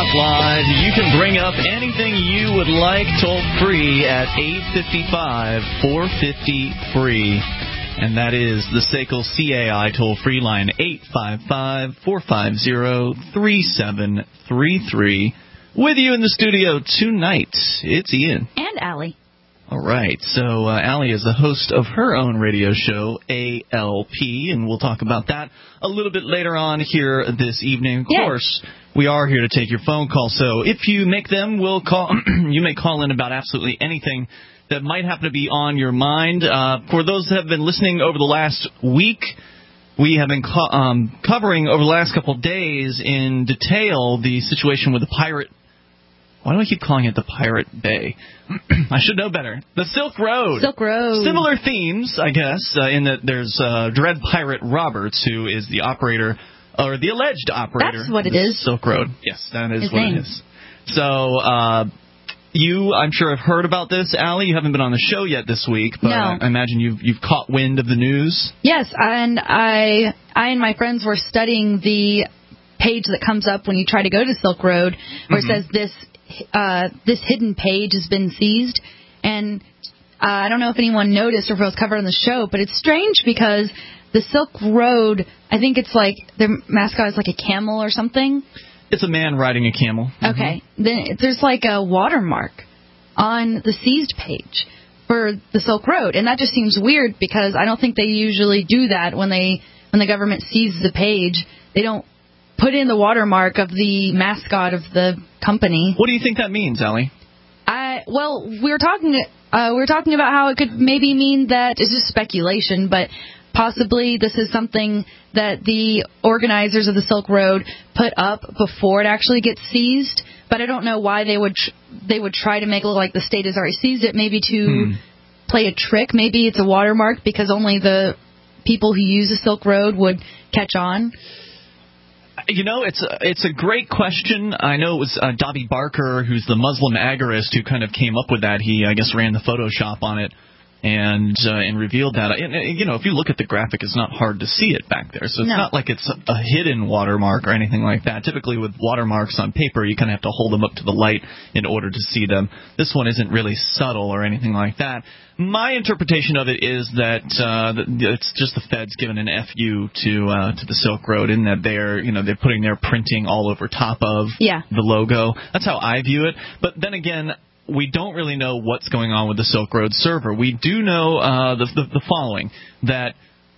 Live. You can bring up anything you would like toll-free at 855-450-FREE. And that is the SACL CAI toll-free line, 855-450-3733. With you in the studio tonight, it's Ian. And Allie. All right, so Allie is the host of her own radio show, ALP, and we'll talk about that a little bit later on here this evening. Of course, we are here to take your phone call, so if you make them, we'll call. You may call in about absolutely anything that might happen to be on your mind. For those that have been listening over the last week, we have been covering over the last couple of days in detail the situation with the pirate. Why do I keep calling it the Pirate Bay? I should know better. The Silk Road. Silk Road. Similar themes, I guess, in that there's Dread Pirate Roberts, who is the operator, or the alleged operator. That's what it is. Silk Road. Yes, that is His what name. it is. So, you, I'm sure, have heard about this, Allie. You haven't been on the show yet this week, but no. I imagine you've caught wind of the news. Yes, and I and my friends were studying the page that comes up when you try to go to Silk Road, where it says this hidden page has been seized. And I don't know if anyone noticed or if it was covered on the show, but it's strange because the Silk Road, I think it's like their mascot is like a camel or something. It's a man riding a camel. Okay. Then there's like a watermark on the seized page for the Silk Road, and that just seems weird because I don't think they usually do that when the government seizes the page. They don't put in the watermark of the mascot of the company. What do you think that means, Allie? Well, we were talking about how it could maybe mean that it's just speculation, but possibly this is something that the organizers of the Silk Road put up before it actually gets seized. But I don't know why they would try to make it look like the state has already seized it. Maybe to play a trick. Maybe it's a watermark because only the people who use the Silk Road would catch on. You know, it's a great question. I know it was Dobby Barker, who's the Muslim agorist, who kind of came up with that. He, I guess, ran the Photoshop on it and revealed that. And, you know, if you look at the graphic, it's not hard to see it back there. So it's not like it's a hidden watermark or anything like that. Typically with watermarks on paper, you kind of have to hold them up to the light in order to see them. This one isn't really subtle or anything like that. My interpretation of it is that it's just the feds giving an FU to the Silk Road, in that they're putting their printing all over top of the logo. That's how I view it. But then again, we don't really know what's going on with the Silk Road server. We do know the following, that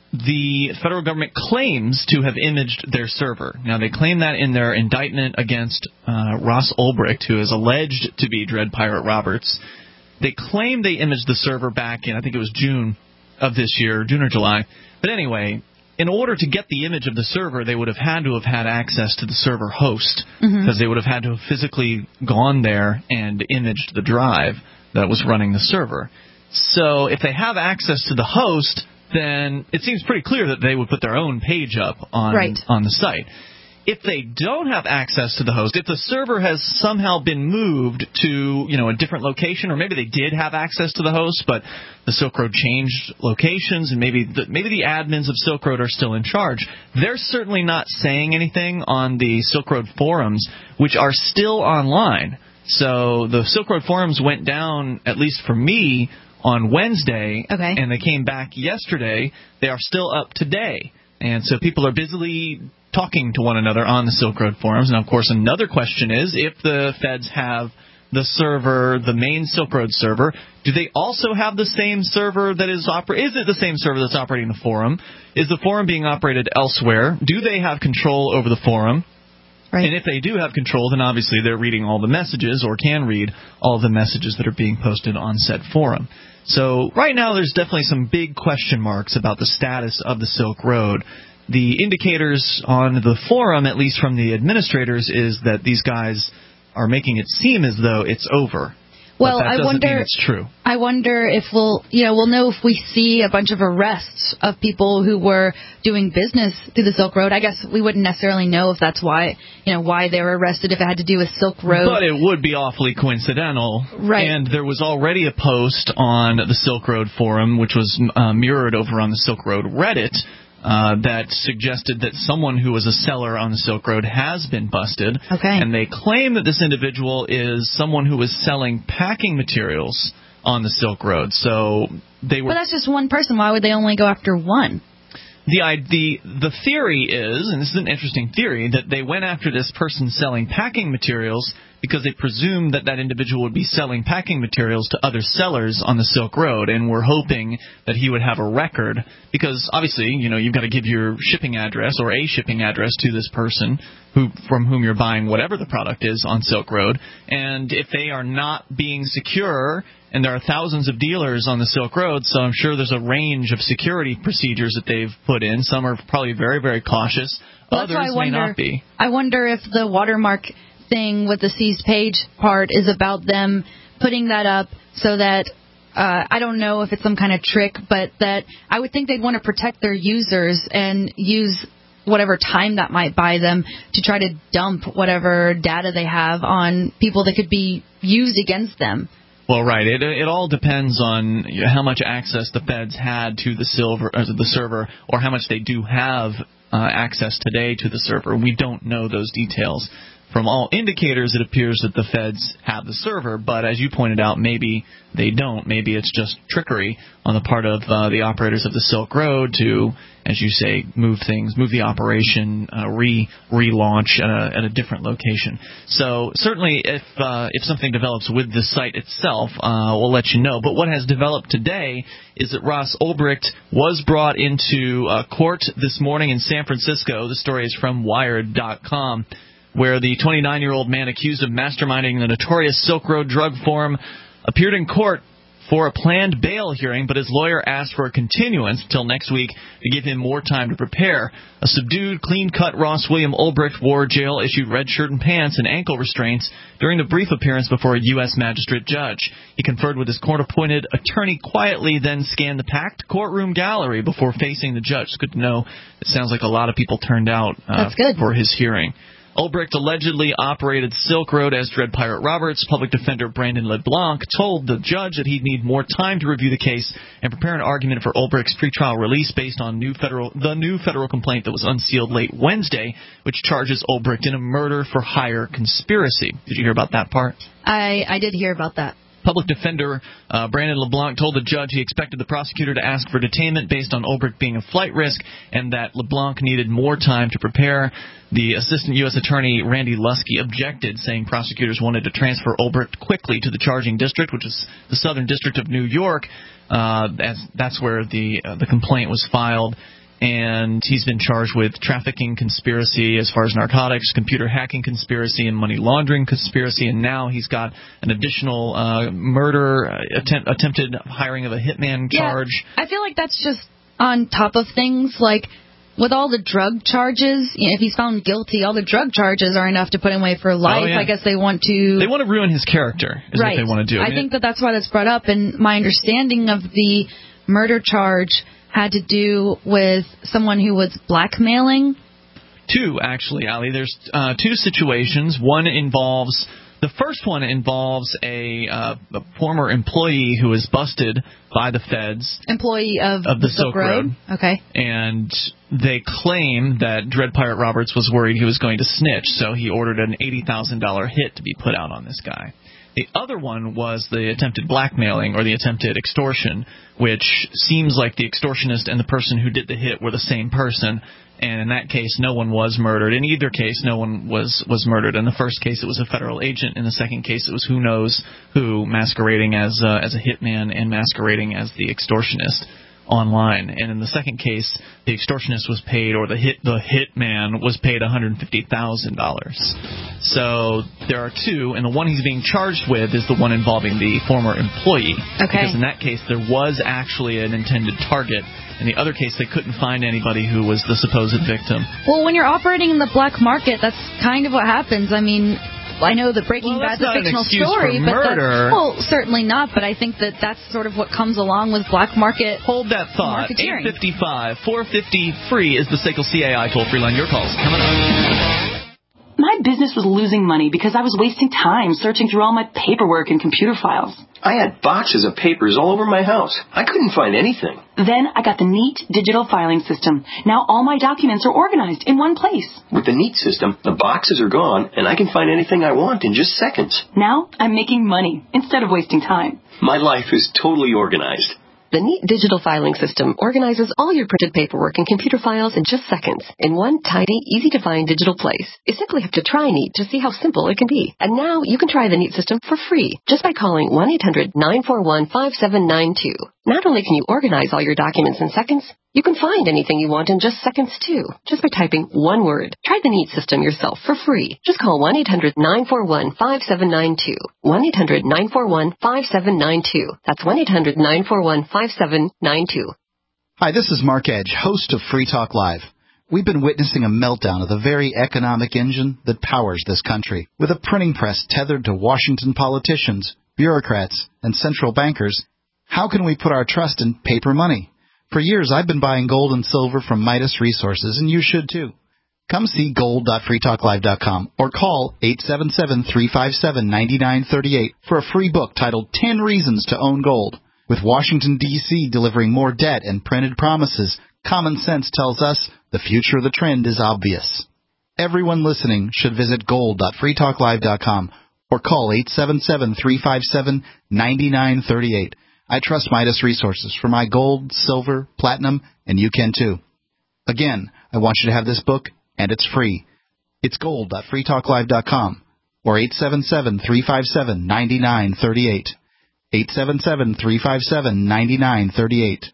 the federal government claims to have imaged their server. Now, they claim that in their indictment against Ross Ulbricht, who is alleged to be Dread Pirate Roberts. They claim they imaged the server back in, I think it was June of this year, June or July. But anyway, in order to get the image of the server, they would have had access to the server host, because they would have had to have physically gone there and imaged the drive that was running the server. So if they have access to the host, then it seems pretty clear that they would put their own page up on the site. If they don't have access to the host, if the server has somehow been moved to, a different location, or maybe they did have access to the host, but the Silk Road changed locations, and maybe the admins of Silk Road are still in charge, they're certainly not saying anything on the Silk Road forums, which are still online. So the Silk Road forums went down, at least for me, on Wednesday, and they came back yesterday. They are still up today. And so people are busily talking to one another on the Silk Road forums. And, of course, another question is, if the feds have the server, the main Silk Road server, do they also have the same server that is is it the same server that's operating the forum? Is the forum being operated elsewhere? Do they have control over the forum? Right. And if they do have control, then obviously they're reading all the messages, or can read all the messages that are being posted on said forum. So right now there's definitely some big question marks about the status of the Silk Road. The indicators on the forum, at least from the administrators, is that these guys are making it seem as though it's over. Well, but that doesn't mean it's true. I wonder if we'll know if we see a bunch of arrests of people who were doing business through the Silk Road. I guess we wouldn't necessarily know if that's why they were arrested, if it had to do with Silk Road. But it would be awfully coincidental. Right. And there was already a post on the Silk Road forum, which was mirrored over on the Silk Road Reddit, that suggested that someone who was a seller on the Silk Road has been busted. Okay. And they claim that this individual is someone who was selling packing materials on the Silk Road. So they were. But that's just one person. Why would they only go after one? The theory is, and this is an interesting theory, that they went after this person selling packing materials because they presumed that that individual would be selling packing materials to other sellers on the Silk Road, and were hoping that he would have a record, because obviously, you've got to give your shipping address or a shipping address to this person from whom you're buying whatever the product is on Silk Road, and if they are not being secure, and there are thousands of dealers on the Silk Road, so I'm sure there's a range of security procedures that they've put in. Some are probably very, very cautious. Others may not be. I wonder if the watermark thing with the seized page part is about them putting that up so that, I don't know if it's some kind of trick, but that I would think they'd want to protect their users and use whatever time that might buy them to try to dump whatever data they have on people that could be used against them. Well, right. It all depends on how much access the feds had to the server, or how much they do have access today to the server. We don't know those details. From all indicators, it appears that the feds have the server, but as you pointed out, maybe they don't. Maybe it's just trickery on the part of the operators of the Silk Road to, as you say, move the operation, relaunch at a different location. So certainly, if something develops with the site itself, we'll let you know. But what has developed today is that Ross Ulbricht was brought into court this morning in San Francisco. The story is from Wired.com. Where the 29-year-old man accused of masterminding the notorious Silk Road drug farm appeared in court for a planned bail hearing, but his lawyer asked for a continuance until next week to give him more time to prepare. A subdued, clean-cut Ross William Ulbricht wore jail-issued red shirt and pants and ankle restraints during the brief appearance before a U.S. magistrate judge. He conferred with his court-appointed attorney quietly, then scanned the packed courtroom gallery before facing the judge. It's good to know. It sounds like a lot of people turned out for his hearing. Ulbricht allegedly operated Silk Road as Dread Pirate Roberts. Public defender Brandon LeBlanc told the judge that he'd need more time to review the case and prepare an argument for Ulbricht's pretrial release based on the new federal complaint that was unsealed late Wednesday, which charges Ulbricht in a murder-for-hire conspiracy. Did you hear about that part? I did hear about that. Public defender Brandon LeBlanc told the judge he expected the prosecutor to ask for detainment based on Ulbricht being a flight risk and that LeBlanc needed more time to prepare. The assistant U.S. attorney, Randy Lusky, objected, saying prosecutors wanted to transfer Ulbricht quickly to the charging district, which is the Southern District of New York. That's where the complaint was filed. And he's been charged with trafficking conspiracy as far as narcotics, computer hacking conspiracy, and money laundering conspiracy. And now he's got an additional murder, attempted hiring of a hitman charge. I feel like that's just on top of things. Like, with all the drug charges, if he's found guilty, all the drug charges are enough to put him away for life. I guess they want to... They want to ruin his character, is what they want to do. I think that's why that's brought up. And my understanding of the murder charge had to do with someone who was blackmailing? Two, actually, Ali. There's two situations. The first one involves a former employee who was busted by the feds. Employee of the Silk Road? Okay. And they claim that Dread Pirate Roberts was worried he was going to snitch, so he ordered an $80,000 hit to be put out on this guy. The other one was the attempted blackmailing or the attempted extortion, which seems like the extortionist and the person who did the hit were the same person. And in that case, no one was murdered. In either case, no one was murdered. In the first case, it was a federal agent. In the second case, it was who knows who, masquerading as a hitman and masquerading as the extortionist online. And in the second case, the extortionist was paid, or the hitman was paid $150,000. So there are two, and the one he's being charged with is the one involving the former employee. Okay. Because in that case, there was actually an intended target. In the other case, they couldn't find anybody who was the supposed victim. Well, when you're operating in the black market, that's kind of what happens. I mean, I know that Breaking Bad's a fictional story, but certainly not. But I think that's sort of what comes along with black market. Hold that thought. 855-450-FREE is the SACL CAI toll-free line. Your calls coming up. My business was losing money because I was wasting time searching through all my paperwork and computer files. I had boxes of papers all over my house. I couldn't find anything. Then I got the Neat digital filing system. Now all my documents are organized in one place. With the Neat system, the boxes are gone, and I can find anything I want in just seconds. Now I'm making money instead of wasting time. My life is totally organized. The Neat digital filing system organizes all your printed paperwork and computer files in just seconds in one tidy, easy-to-find digital place. You simply have to try Neat to see how simple it can be. And now you can try the Neat system for free just by calling 1-800-941-5792. Not only can you organize all your documents in seconds, you can find anything you want in just seconds, too, just by typing one word. Try the Neat system yourself for free. Just call 1-800-941-5792. 1-800-941-5792. That's 1-800-941-5792. Hi, this is Mark Edge, host of Free Talk Live. We've been witnessing a meltdown of the very economic engine that powers this country. With a printing press tethered to Washington politicians, bureaucrats, and central bankers, how can we put our trust in paper money? For years, I've been buying gold and silver from Midas Resources, and you should too. Come see gold.freetalklive.com or call 877-357-9938 for a free book titled 10 Reasons to Own Gold. With Washington, D.C. delivering more debt and printed promises, common sense tells us the future of the trend is obvious. Everyone listening should visit gold.freetalklive.com or call 877-357-9938. I trust Midas Resources for my gold, silver, platinum, and you can too. Again, I want you to have this book, and it's free. It's gold.freetalklive.com or 877-357-9938. 877-357-9938.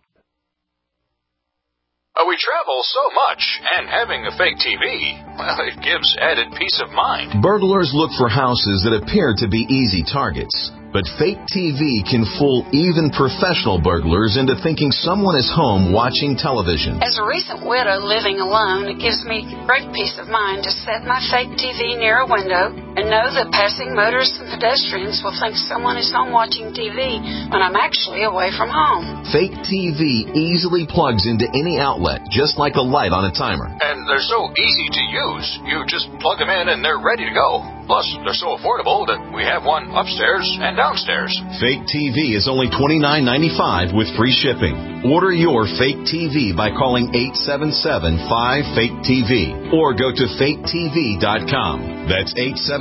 We travel so much, and having a fake TV, well, it gives added peace of mind. Burglars look for houses that appear to be easy targets. But fake TV can fool even professional burglars into thinking someone is home watching television. As a recent widow living alone, it gives me great peace of mind to set my fake TV near a window and know that passing motorists and pedestrians will think someone is home watching TV when I'm actually away from home. Fake TV easily plugs into any outlet, just like a light on a timer. And they're so easy to use. You just plug them in and they're ready to go. Plus, they're so affordable that we have one upstairs and downstairs. Fake TV is only $29.95 with free shipping. Order your fake TV by calling 877-5FAKE-TV or go to faketv.com. That's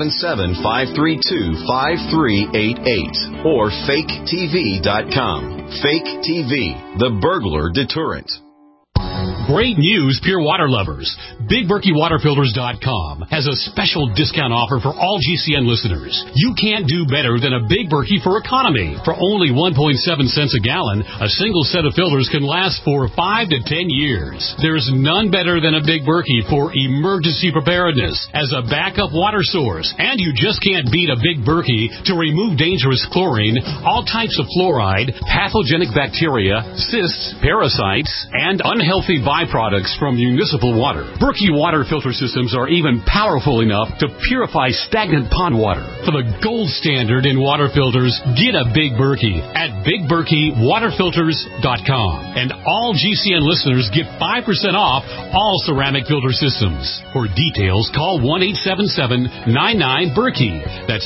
877-532-5388 or faketv.com. Fake TV, the burglar deterrent. Great news, pure water lovers. BigBerkeyWaterFilters.com has a special discount offer for all GCN listeners. You can't do better than a Big Berkey for economy. For only 1.7 cents a gallon, a single set of filters can last for 5 to 10 years. There's none better than a Big Berkey for emergency preparedness as a backup water source. And you just can't beat a Big Berkey to remove dangerous chlorine, all types of fluoride, pathogenic bacteria, cysts, parasites, and unhealthy byproducts from municipal water. Berkey water filter systems are even powerful enough to purify stagnant pond water. For the gold standard in water filters, get a Big Berkey at BigBerkeyWaterFilters.com. And all GCN listeners get 5% off all ceramic filter systems. For details, call 1-877-99-BERKEY. That's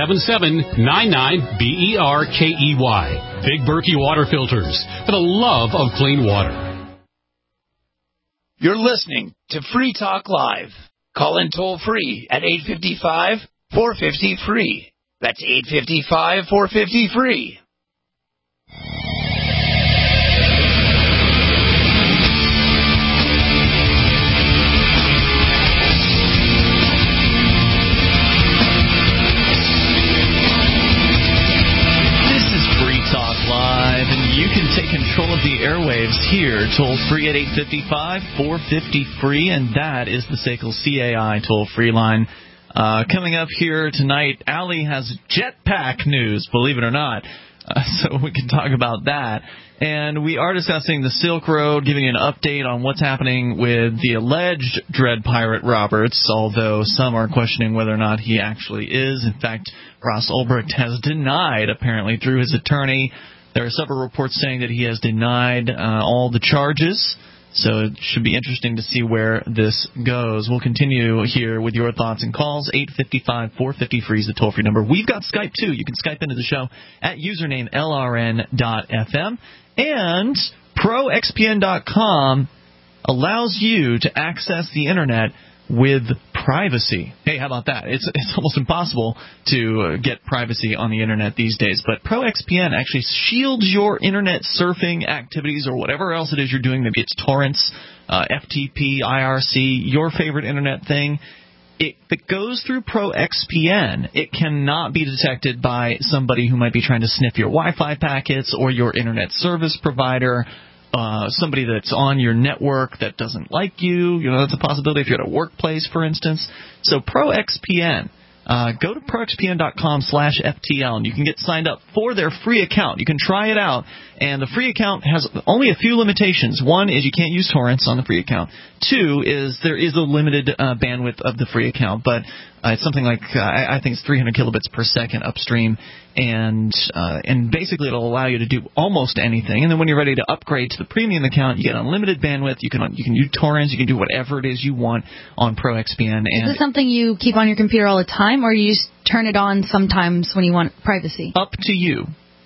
877-99-BERKEY. Big Berkey Water Filters, for the love of clean water. You're listening to Free Talk Live. Call in toll free at 855-450-FREE. That's 855-450-FREE. You can take control of the airwaves here, toll-free at 855-450-FREE, and that is the SACL CAI toll-free line. Coming up here tonight, Allie has jetpack news, believe it or not, so we can talk about that. And we are discussing the Silk Road, giving an update on what's happening with the alleged Dread Pirate Roberts, although some are questioning whether or not he actually is. In fact, Ross Ulbricht has denied, apparently through his attorney. There are several reports saying that he has denied all the charges So it should be interesting to see where this goes. We'll continue here with your thoughts and calls. 855-450-FREE is the toll-free number. We've got Skype, too. You can Skype into the show at username LRN.FM. And ProXPN.com allows you to access the Internet with privacy. Hey, how about that? It's almost impossible to get privacy on the Internet these days, but ProXPN actually shields your Internet surfing activities or whatever else it is you're doing. Maybe it's torrents, FTP, IRC, your favorite Internet thing. If it goes through ProXPN, it cannot be detected by somebody who might be trying to sniff your Wi-Fi packets or your Internet service provider. Somebody that's on your network that doesn't like you. That's a possibility if you're at a workplace, for instance. So ProXPN, go to proxpn.com/FTL, and you can get signed up for their free account. You can try it out, and the free account has only a few limitations. One is you can't use torrents on the free account. Two is there is a limited bandwidth of the free account, but it's something like, I think it's 300 kilobits per second upstream, and basically it'll allow you to do almost anything. And then when you're ready to upgrade to the premium account, you get unlimited bandwidth. You can use torrents. You can do whatever it is you want on ProXPN. Is this something you keep on your computer all the time, or you just turn it on sometimes when you want privacy? Up to you.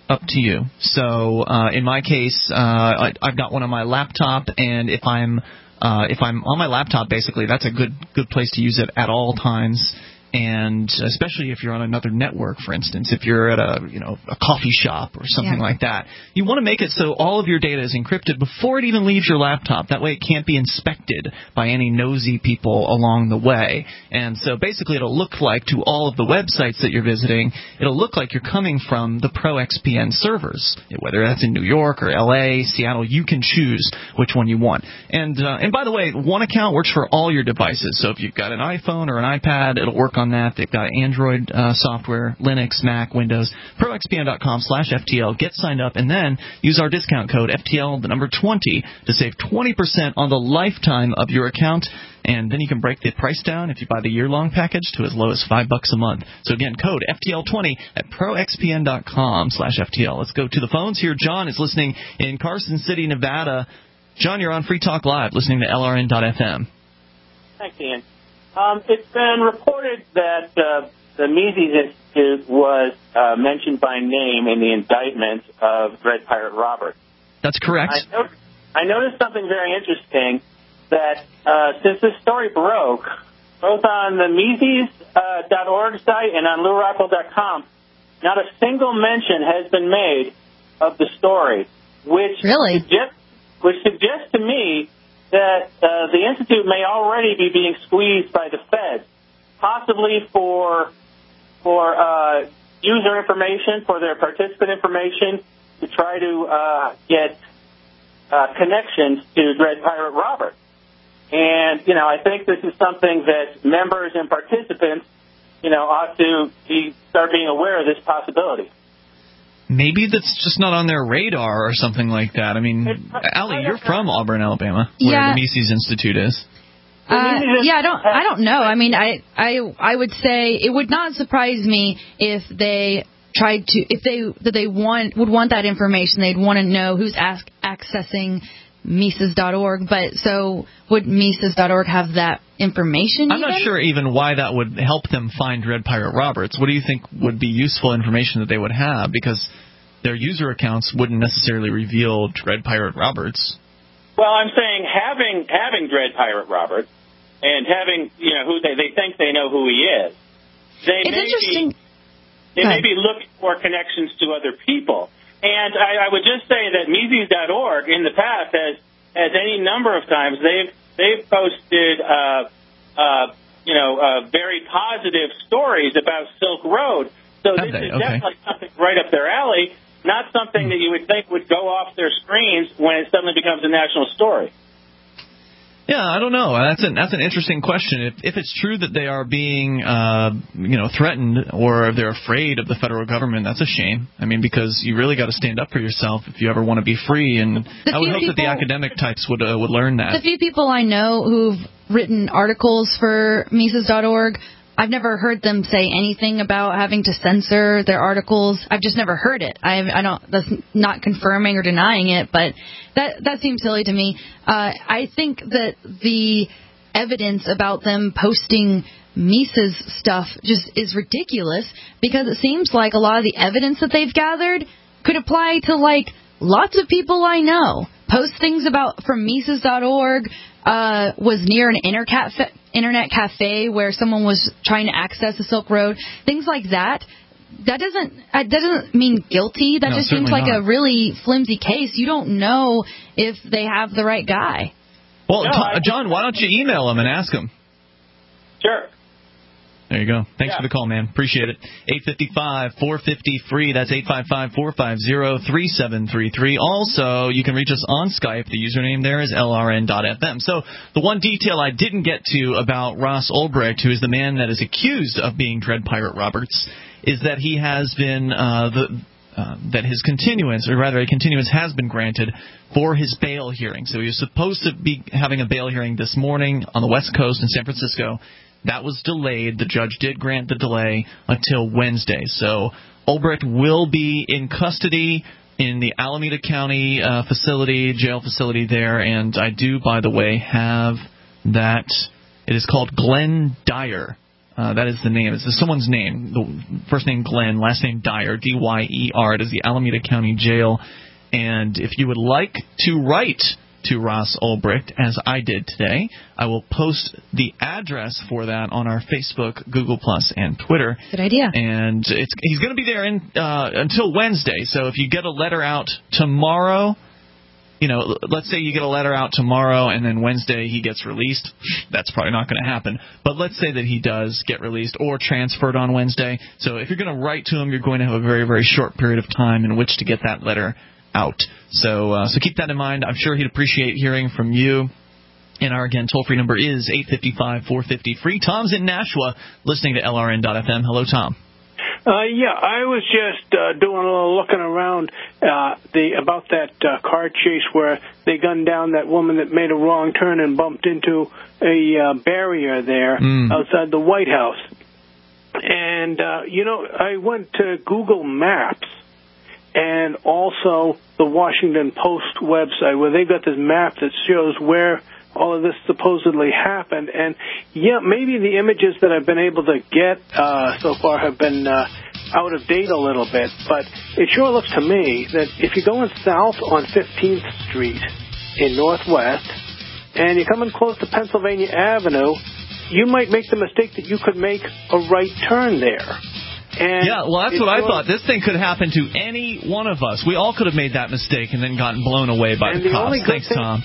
So in my case, I've got one on my laptop, and if I'm on my laptop, basically, that's a good place to use it at all times. And especially if you're on another network, for instance, if you're at a coffee shop or something like that, you want to make it so all of your data is encrypted before it even leaves your laptop. That way it can't be inspected by any nosy people along the way. And so basically it'll look like to all of the websites that you're visiting, it'll look like you're coming from the ProXPN servers. Whether that's in New York or LA, Seattle, you can choose which one you want. And by the way, one account works for all your devices. So if you've got an iPhone or an iPad, it'll work on that. They've got Android software, Linux, Mac, Windows. ProXPN.com/FTL. Get signed up and then use our discount code FTL, the number 20, to save 20% on the lifetime of your account. And then you can break the price down if you buy the year-long package to as low as $5 a month. So again, code FTL20 at ProXPN.com/FTL. Let's go to the phones here. John is listening in Carson City, Nevada. John, you're on Free Talk Live, listening to LRN.FM. Thanks, Ian. It's been reported that the Mises Institute was mentioned by name in the indictment of Dread Pirate Roberts. That's correct. I noticed something very interesting, that since this story broke, both on the Mises.org site and on LouRockwell.com, not a single mention has been made of the story, which suggests to me that the Institute may already be being squeezed by the Fed, possibly for user information, for their participant information, to try to get connections to Dread Pirate Roberts. And, I think this is something that members and participants, ought to start being aware of this possibility. Maybe that's just not on their radar or something like that. I mean, Allie, you're from Auburn, Alabama, where the Mises Institute is. I don't know. I mean, I would say it would not surprise me if they tried to, would want that information. They'd want to know who's accessing Mises.org. But so would Mises.org have that information? I'm not sure even why that would help them find Dread Pirate Roberts. What do you think would be useful information that they would have? Because their user accounts wouldn't necessarily reveal Dread Pirate Roberts. Well, I'm saying having Dread Pirate Roberts and having who they think they know who he is. They may be looking for connections to other people. And I would just say that Mises.org in the past has any number of times they've posted very positive stories about Silk Road. So this is definitely something right up their alley, not something that you would think would go off their screens when it suddenly becomes a national story. Yeah, I don't know. That's an interesting question. If it's true that they are being threatened or they're afraid of the federal government, that's a shame. I mean, because you really got to stand up for yourself if you ever want to be free. And I would hope that the academic types would learn that. The few people I know who've written articles for Mises.org I've never heard them say anything about having to censor their articles. I've just never heard it. I don't. That's not confirming or denying it, but that seems silly to me. I think that the evidence about them posting Mises stuff just is ridiculous, because it seems like a lot of the evidence that they've gathered could apply to like lots of people I know. Post things about from Mises.org. Was near an internet cafe where someone was trying to access the Silk Road. Things like that. That doesn't mean guilty. That just seems like a really flimsy case. You don't know if they have the right guy. Well, John, why don't you email him and ask him? Sure. There you go. Thanks for the call, man. Appreciate it. 855-450-FREE. That's 855-450-3733. Also, you can reach us on Skype. The username there is LRN.FM. So the one detail I didn't get to about Ross Ulbricht, who is the man that is accused of being Dread Pirate Roberts, is that he has been that his continuance, or rather a continuance has been granted for his bail hearing. So he was supposed to be having a bail hearing this morning on the West Coast in San Francisco. That was delayed. The judge did grant the delay until Wednesday. So Ulbricht will be in custody in the Alameda County jail facility there. And I do, by the way, have that. It is called Glenn Dyer. That is the name. It's someone's name. The first name Glenn, last name Dyer, D-Y-E-R. It is the Alameda County Jail. And if you would like to write to Ross Ulbricht, as I did today, I will post the address for that on our Facebook, Google+, and Twitter. Good idea. And he's going to be there until Wednesday. So if you get a letter out tomorrow, let's say you get a letter out tomorrow and then Wednesday he gets released. That's probably not going to happen. But let's say that he does get released or transferred on Wednesday. So if you're going to write to him, you're going to have a very, very short period of time in which to get that letter out. So keep that in mind. I'm sure he'd appreciate hearing from you. And our, again, toll-free number is 855-450-FREE. Tom's in Nashua, listening to LRN.FM. Hello, Tom. I was just doing a little looking around about that car chase where they gunned down that woman that made a wrong turn and bumped into a barrier there outside the White House. And, I went to Google Maps and also the Washington Post website, where they got this map that shows where all of this supposedly happened. And, maybe the images that I've been able to get so far have been out of date a little bit, but it sure looks to me that if you're going south on 15th Street in Northwest and you're coming close to Pennsylvania Avenue, you might make the mistake that you could make a right turn there. And that's what I thought. This thing could happen to any one of us. We all could have made that mistake and then gotten blown away by the cops. Thanks, Tom.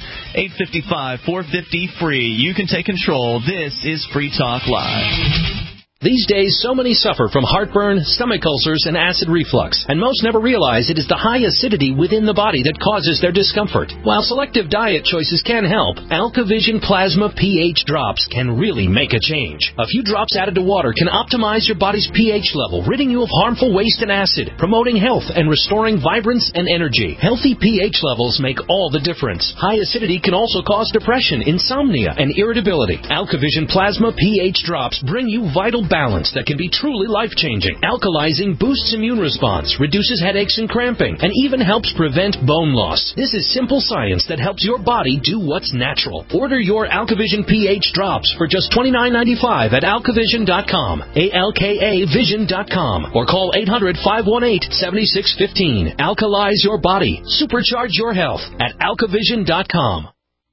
855-450-FREE. You can take control. This is Free Talk Live. These days, so many suffer from heartburn, stomach ulcers, and acid reflux, and most never realize it is the high acidity within the body that causes their discomfort. While selective diet choices can help, AlkaVision Plasma pH drops can really make a change. A few drops added to water can optimize your body's pH level, ridding you of harmful waste and acid, promoting health and restoring vibrance and energy. Healthy pH levels make all the difference. High acidity can also cause depression, insomnia, and irritability. AlkaVision Plasma pH drops bring you vital balance that can be truly life-changing. Alkalizing boosts immune response, reduces headaches and cramping, and even helps prevent bone loss. This is simple science that helps your body do what's natural. Order your AlkaVision pH drops for just $29.95 at alkavision.com, ALKAvision.com, or call 800-518-7615. Alkalize your body. Supercharge your health at alkavision.com.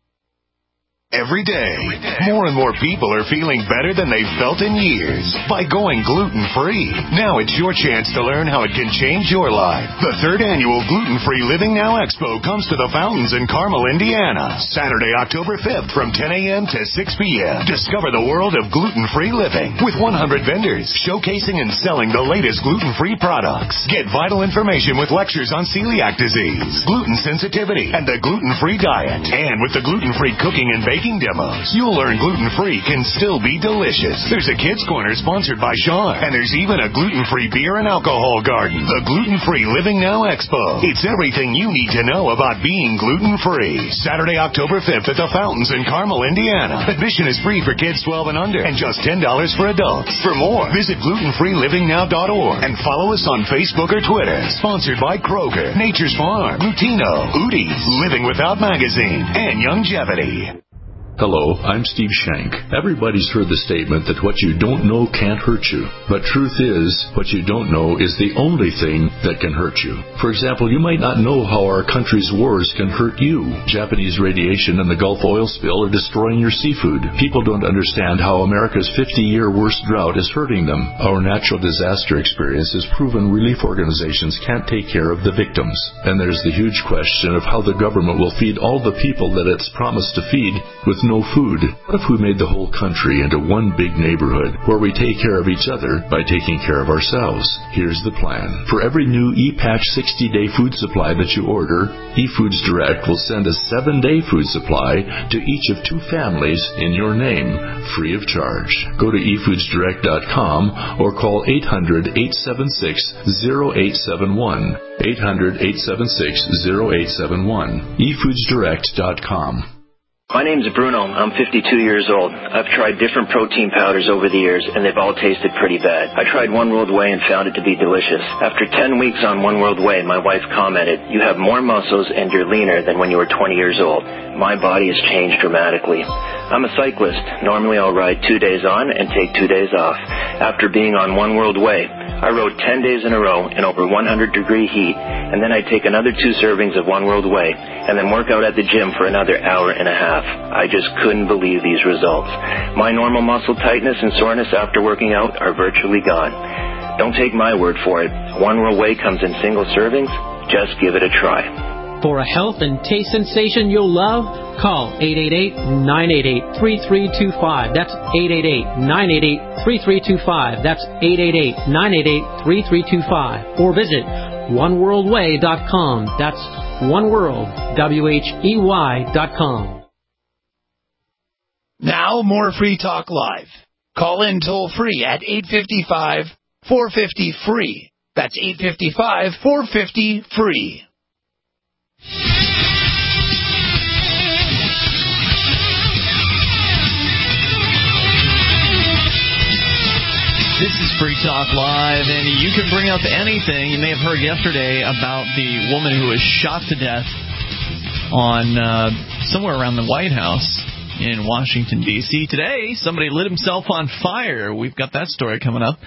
Every day, more and more people are feeling better than they've felt in years by going gluten-free. Now it's your chance to learn how it can change your life. The third annual Gluten-Free Living Now Expo comes to the Fountains in Carmel, Indiana, Saturday, October 5th from 10 a.m. to 6 p.m. Discover the world of gluten-free living with 100 vendors showcasing and selling the latest gluten-free products. Get vital information with lectures on celiac disease, gluten sensitivity, and the gluten-free diet. And with the gluten-free cooking and baking baking demos. You'll learn gluten-free can still be delicious. There's a Kids Corner sponsored by Sean, and there's even a gluten-free beer and alcohol garden. The Gluten-Free Living Now Expo. It's everything you need to know about being gluten-free. Saturday, October 5th at the Fountains in Carmel, Indiana. Admission is free for kids 12 and under, and just $10 for adults. For more, visit glutenfreelivingnow.org and follow us on Facebook or Twitter. Sponsored by Kroger, Nature's Farm, Lutino, Udi's, Living Without Magazine, and Longevity. Hello, I'm Steve Shank. Everybody's heard the statement that what you don't know can't hurt you. But truth is, what you don't know is the only thing that can hurt you. For example, you might not know how our country's wars can hurt you. Japanese radiation and the Gulf oil spill are destroying your seafood. People don't understand how America's 50-year worst drought is hurting them. Our natural disaster experience has proven relief organizations can't take care of the victims. And there's the huge question of how the government will feed all the people that it's promised to feed with no food. What if we made the whole country into one big neighborhood where we take care of each other by taking care of ourselves? Here's the plan. For every new ePatch 60-day food supply that you order, eFoods Direct will send a 7-day food supply to each of 2 families in your name, free of charge. Go to eFoodsDirect.com or call 800-876-0871. 800-876-0871. eFoodsDirect.com. My name's Bruno. I'm 52 years old. I've tried different protein powders over the years, and they've all tasted pretty bad. I tried One World Whey and found it to be delicious. After 10 weeks on One World Whey, my wife commented, "You have more muscles and you're leaner than when you were 20 years old." My body has changed dramatically. I'm a cyclist. Normally I'll ride 2 days on and take 2 days off. After being on One World Whey, I rode 10 days in a row in over 100-degree heat, and then I'd take another 2 servings of One World Whey, and then work out at the gym for another hour and a half. I just couldn't believe these results. My normal muscle tightness and soreness after working out are virtually gone. Don't take my word for it. One World Whey comes in single servings. Just give it a try. For a health and taste sensation you'll love, call 888-988-3325. That's 888-988-3325. That's 888-988-3325. Or visit oneworldwhey.com. That's oneworld.com. Now, more Free Talk Live. Call in toll-free at 855-450-FREE. That's 855-450-FREE. This is Free Talk Live, and you can bring up anything. You may have heard yesterday about the woman who was shot to death on somewhere around the White House in Washington, D.C. Today, somebody lit himself on fire. We've got that story coming up.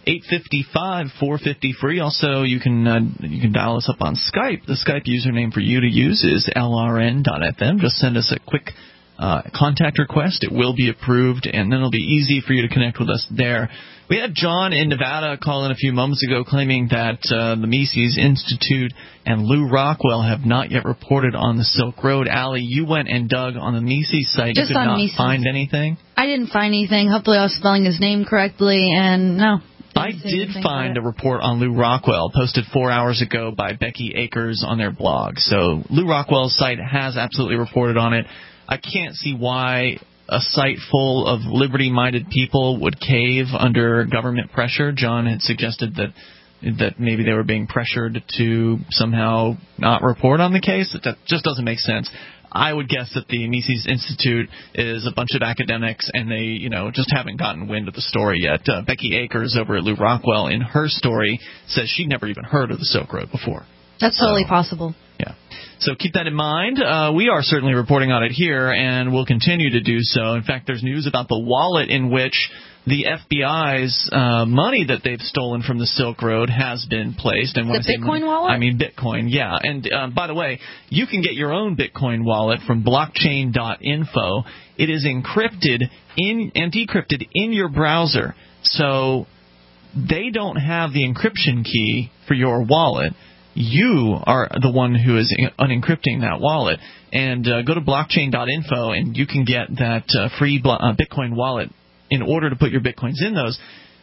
855-450-FREE. Also, you can dial us up on Skype. The Skype username for you to use is LRN.FM. Just send us a quick contact request. It will be approved, and then it'll be easy for you to connect with us there. We had John in Nevada call in a few moments ago claiming that the Mises Institute and Lew Rockwell have not yet reported on the Silk Road. Allie, you went and dug on the Mises site. Just you could on not Mises. Find anything? I didn't find anything. Hopefully I was spelling his name correctly, and no. I did find a report on Lew Rockwell posted 4 hours ago by Becky Akers on their blog. So Lew Rockwell's site has absolutely reported on it. I can't see why a site full of liberty-minded people would cave under government pressure. John had suggested that maybe they were being pressured to somehow not report on the case. That just doesn't make sense. I would guess that the Mises Institute is a bunch of academics, and they, just haven't gotten wind of the story yet. Becky Akers over at Lew Rockwell, in her story, says she'd never even heard of the Silk Road before. That's totally possible. Yeah. So keep that in mind. We are certainly reporting on it here, and we'll continue to do so. In fact, there's news about the wallet in which the FBI's money that they've stolen from the Silk Road has been placed. And when the Bitcoin wallet? I mean Bitcoin, yeah. And by the way, you can get your own Bitcoin wallet from blockchain.info. It is encrypted and decrypted in your browser. So they don't have the encryption key for your wallet. You are the one who is unencrypting that wallet. And go to blockchain.info, and you can get that free Bitcoin wallet. In order to put your Bitcoins in those,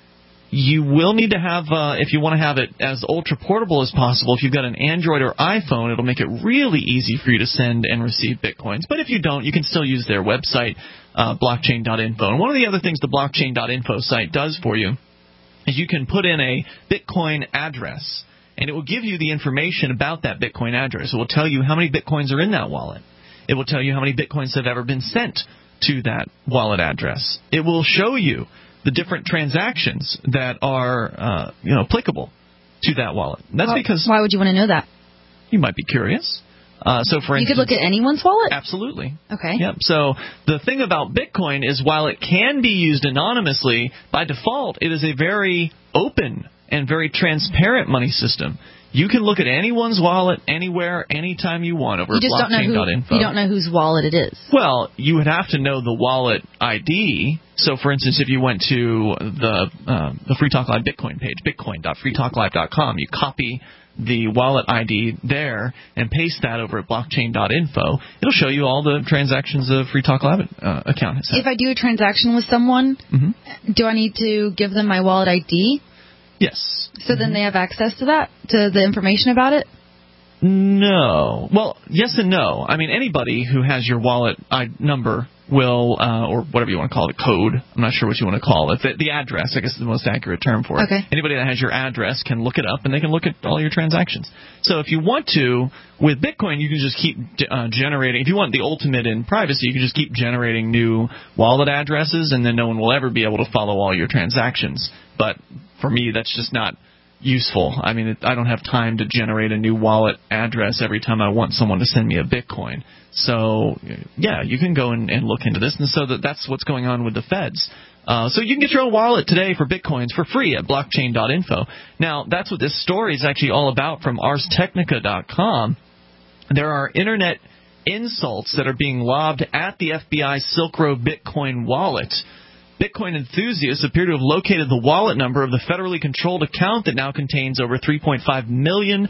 You will need to have, if you want to have it as ultra portable as possible, if you've got an Android or iPhone, it'll make it really easy for you to send and receive Bitcoins. But if you don't, you can still use their website, blockchain.info. And one of the other things the blockchain.info site does for you is you can put in a Bitcoin address, and it will give you the information about that Bitcoin address. It will tell you how many Bitcoins are in that wallet. It will tell you how many Bitcoins have ever been sent to that wallet address. It will show you the different transactions that are applicable to that wallet. That's because... Why would you want to know that? You might be curious. So, for instance, you could look at anyone's wallet? Absolutely. Okay. Yep. So the thing about Bitcoin is while it can be used anonymously, by default it is a very open and very transparent money system. You can look at anyone's wallet anywhere, anytime you want over blockchain.info. You don't know whose wallet it is. Well, you would have to know the wallet ID. So, for instance, if you went to the Free Talk Live Bitcoin page, bitcoin.freetalklive.com, you copy the wallet ID there and paste that over at blockchain.info. It'll show you all the transactions the Free Talk Live account has had. If I do a transaction with someone, do I need to give them my wallet ID? Yes. So then they have access to that, to the information about it? No. Well, yes and no. I mean, anybody who has your wallet number will, or whatever you want to call it, code. I'm not sure what you want to call it. The address, I guess, is the most accurate term for it. Okay. Anybody that has your address can look it up, and they can look at all your transactions. So if you want to, with Bitcoin, you can just keep generating. If you want the ultimate in privacy, you can just keep generating new wallet addresses, and then no one will ever be able to follow all your transactions. But for me, that's just not useful. I mean, I don't have time to generate a new wallet address every time I want someone to send me a Bitcoin. So, yeah, you can go and look into this. And so that's what's going on with the feds. So you can get your own wallet today for Bitcoins for free at blockchain.info. Now, that's what this story is actually all about from ArsTechnica.com. There are Internet insults that are being lobbed at the FBI Silk Road Bitcoin wallet. Bitcoin enthusiasts appear to have located the wallet number of the federally controlled account that now contains over $3.5 million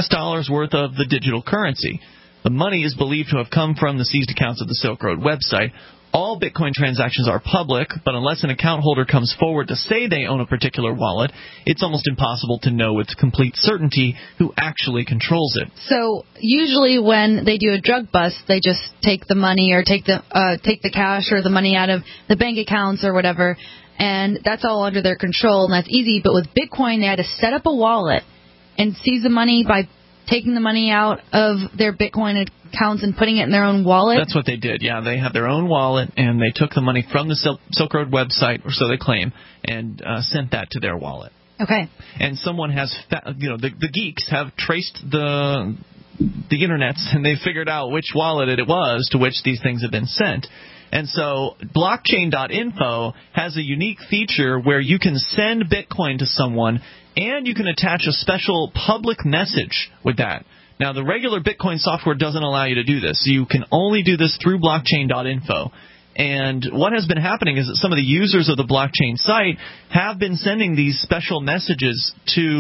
worth of the digital currency. The money is believed to have come from the seized accounts of the Silk Road website. All Bitcoin transactions are public, but unless an account holder comes forward to say they own a particular wallet, it's almost impossible to know with complete certainty who actually controls it. So usually when they do a drug bust, they just take the money or take the cash or the money out of the bank accounts or whatever, and that's all under their control, and that's easy. But with Bitcoin, they had to set up a wallet and seize the money by taking the money out of their Bitcoin accounts and putting it in their own wallet? That's what they did, yeah. They have their own wallet, and they took the money from the Silk Road website, or so they claim, and sent that to their wallet. Okay. And someone has, the geeks have traced the internets, and they figured out which wallet it was to which these things have been sent. And so blockchain.info has a unique feature where you can send Bitcoin to someone and you can attach a special public message with that. Now, the regular Bitcoin software doesn't allow you to do this. You can only do this through blockchain.info. And what has been happening is that some of the users of the blockchain site have been sending these special messages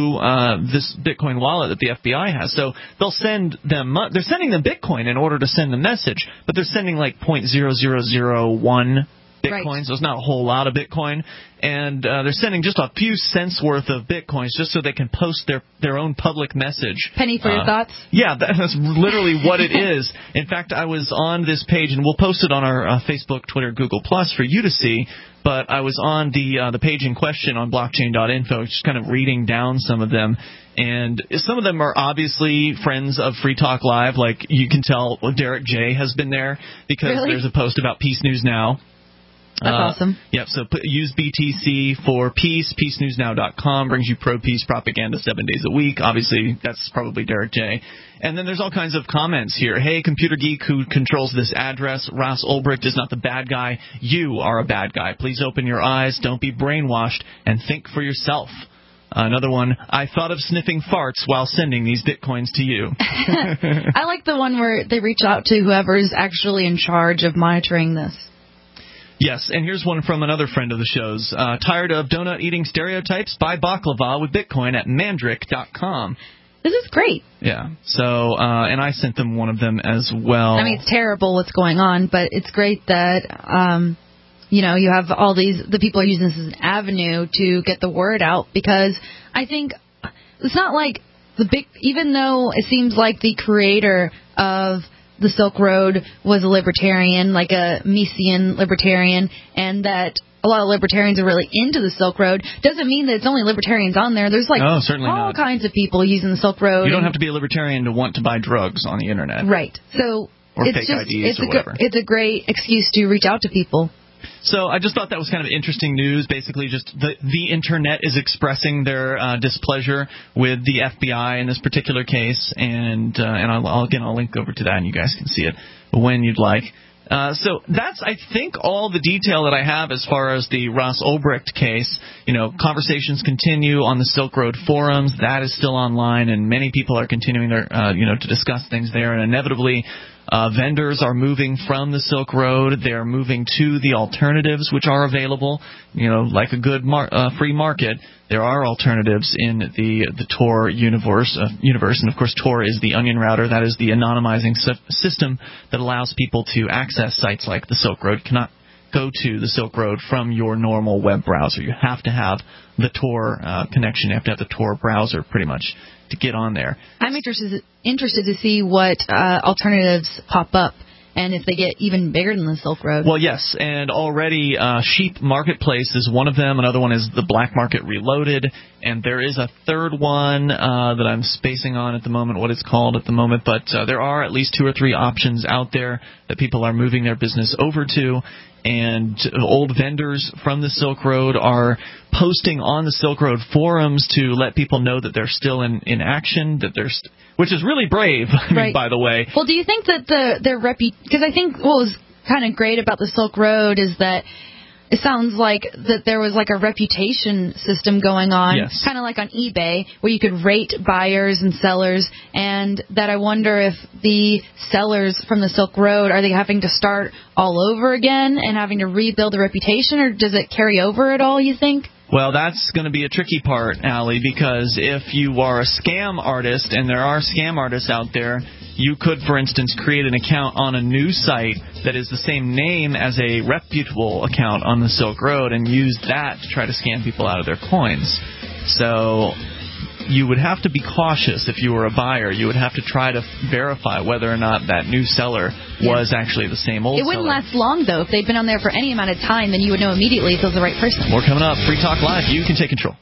to this Bitcoin wallet that the FBI has. So they'll send them, they're sending them Bitcoin in order to send the message, but they're sending like 0.0001 Bitcoin, right. So it's not a whole lot of Bitcoin. And they're sending just a few cents worth of Bitcoins just so they can post their own public message. Penny for your thoughts? Yeah, that's literally what it is. In fact, I was on this page, and we'll post it on our Facebook, Twitter, Google Plus for you to see. But I was on the page in question on blockchain.info, just kind of reading down some of them. And some of them are obviously friends of Free Talk Live. Like you can tell Derek J has been there because there's a post about Peace News Now. That's awesome. Yep, so use BTC for peace. PeaceNewsNow.com brings you pro-peace propaganda 7 days a week. Obviously, that's probably Derek J. And then there's all kinds of comments here. Hey, computer geek who controls this address, Ross Ulbricht is not the bad guy. You are a bad guy. Please open your eyes, don't be brainwashed, and think for yourself. Another one, I thought of sniffing farts while sending these Bitcoins to you. I like the one where they reach out to whoever is actually in charge of monitoring this. Yes, and here's one from another friend of the show's. Tired of donut-eating stereotypes? Buy baklava with Bitcoin at Mandrick.com. This is great. Yeah, so, and I sent them one of them as well. I mean, it's terrible what's going on, but it's great that you have all the people are using this as an avenue to get the word out, because I think it's not like even though it seems like the creator of the Silk Road was a libertarian, like a Misesian libertarian, and that a lot of libertarians are really into the Silk Road, doesn't mean that it's only libertarians on there. There's all kinds of people using the Silk Road. You don't have to be a libertarian to want to buy drugs on the internet. Right. So or fake IDs or whatever. It's a great excuse to reach out to people. So I just thought that was kind of interesting news. Basically, just the internet is expressing their displeasure with the FBI in this particular case, and I'll link over to that, and you guys can see it when you'd like. So that's, I think, all the detail that I have as far as the Ross Ulbricht case. Conversations continue on the Silk Road forums. That is still online, and many people are continuing their, to discuss things there. And inevitably, vendors are moving from the Silk Road. They're moving to the alternatives, which are available. Like a good free market, there are alternatives in the Tor universe. And, of course, Tor is the onion router. That is the anonymizing system that allows people to access sites like the Silk Road. Cannot go to the Silk Road from your normal web browser. You have to have the Tor connection. You have to have the Tor browser, pretty much, to get on there. I'm interested to see what alternatives pop up, and if they get even bigger than the Silk Road. Well, yes, and already Sheep Marketplace is one of them. Another one is the Black Market Reloaded, and there is a third one that I'm spacing on at the moment, what it's called at the moment, but there are at least 2 or 3 options out there that people are moving their business over to. And old vendors from the Silk Road are posting on the Silk Road forums to let people know that they're still in action, which is really brave, right. By the way. Well, do you think that their because I think what was kind of great about the Silk Road is that it sounds like that there was like a reputation system going on, yes. Kind of like on eBay, where you could rate buyers and sellers, and that I wonder if the sellers from the Silk Road, are they having to start all over again and having to rebuild the reputation, or does it carry over at all, you think? Well, that's going to be a tricky part, Allie, because if you are a scam artist, and there are scam artists out there, you could, for instance, create an account on a news site that is the same name as a reputable account on the Silk Road and use that to try to scam people out of their coins. So you would have to be cautious if you were a buyer. You would have to try to verify whether or not that new seller was actually the same old seller. It wouldn't last long, though. If they'd been on there for any amount of time, then you would know immediately if it was the right person. More coming up. Free Talk Live. You can take control.